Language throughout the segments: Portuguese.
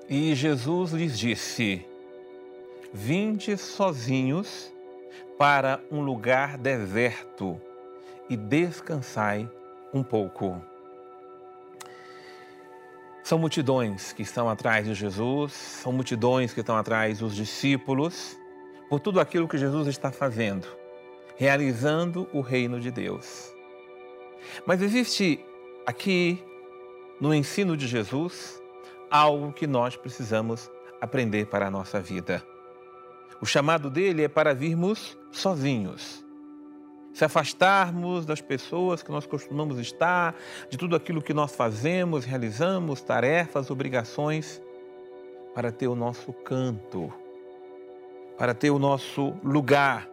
E Jesus lhes disse: Vinde sozinhos para um lugar deserto e descansai um pouco. São multidões que estão atrás de Jesus, são multidões que estão atrás dos discípulos, por tudo aquilo que Jesus está fazendo, realizando o reino de Deus. Mas existe aqui, no ensino de Jesus, algo que nós precisamos aprender para a nossa vida. O chamado dele é para virmos sozinhos, se afastarmos das pessoas que nós costumamos estar, de tudo aquilo que nós fazemos, realizamos, tarefas, obrigações, para ter o nosso canto, para ter o nosso lugar.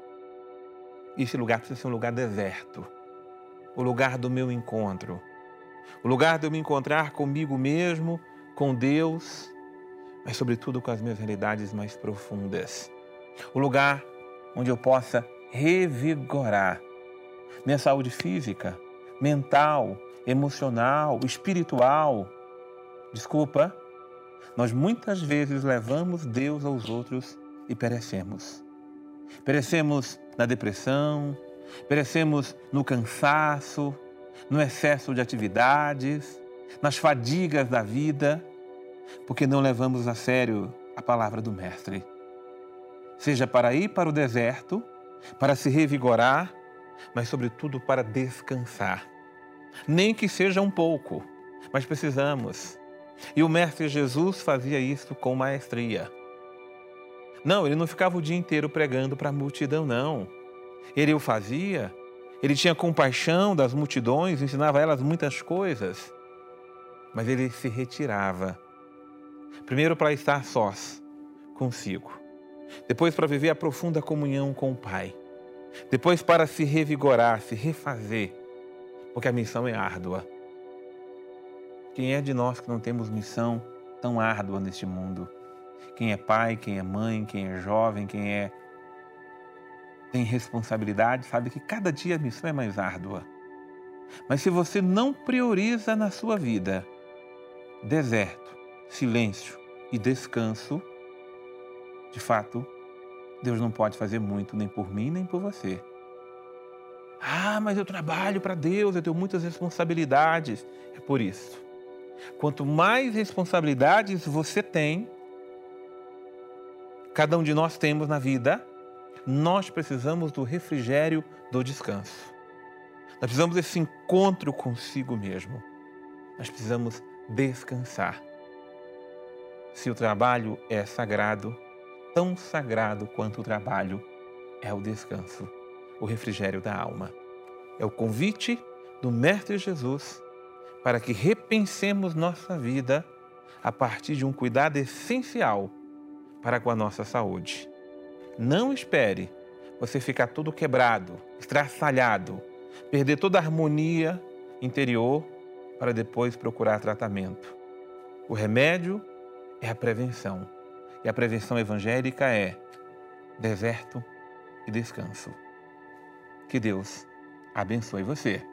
E esse lugar precisa ser um lugar deserto, o lugar do meu encontro, o lugar de eu me encontrar comigo mesmo, com Deus, mas sobretudo com as minhas realidades mais profundas. O lugar onde eu possa revigorar minha saúde física, mental, emocional, espiritual. Desculpa, nós muitas vezes levamos Deus aos outros e perecemos. Perecemos na depressão, perecemos no cansaço, no excesso de atividades, nas fadigas da vida, porque não levamos a sério a palavra do Mestre. Seja para ir para o deserto, para se revigorar, mas sobretudo para descansar. Nem que seja um pouco, mas precisamos. E o Mestre Jesus fazia isso com maestria. Não, ele não ficava o dia inteiro pregando para a multidão, não. Ele o fazia, ele tinha compaixão das multidões, ensinava a elas muitas coisas, mas ele se retirava. Primeiro para estar sós consigo, depois para viver a profunda comunhão com o Pai, depois para se revigorar, se refazer, porque a missão é árdua. Quem é de nós que não temos missão tão árdua neste mundo? Quem é pai, quem é mãe, quem é jovem, tem responsabilidade, sabe que cada dia a missão é mais árdua. Mas se você não prioriza na sua vida deserto, silêncio e descanso, de fato, Deus não pode fazer muito nem por mim, nem por você. Ah, mas eu trabalho para Deus, eu tenho muitas responsabilidades. É por isso. Quanto mais responsabilidades você tem, cada um de nós temos na vida, nós precisamos do refrigério do descanso. Nós precisamos desse encontro consigo mesmo. Nós precisamos descansar. Se o trabalho é sagrado, tão sagrado quanto o trabalho é o descanso, o refrigério da alma. É o convite do Mestre Jesus para que repensemos nossa vida a partir de um cuidado essencial para com a nossa saúde. Não espere você ficar todo quebrado, estraçalhado, perder toda a harmonia interior para depois procurar tratamento. O remédio é a prevenção. E a prevenção evangélica é deserto e descanso. Que Deus abençoe você.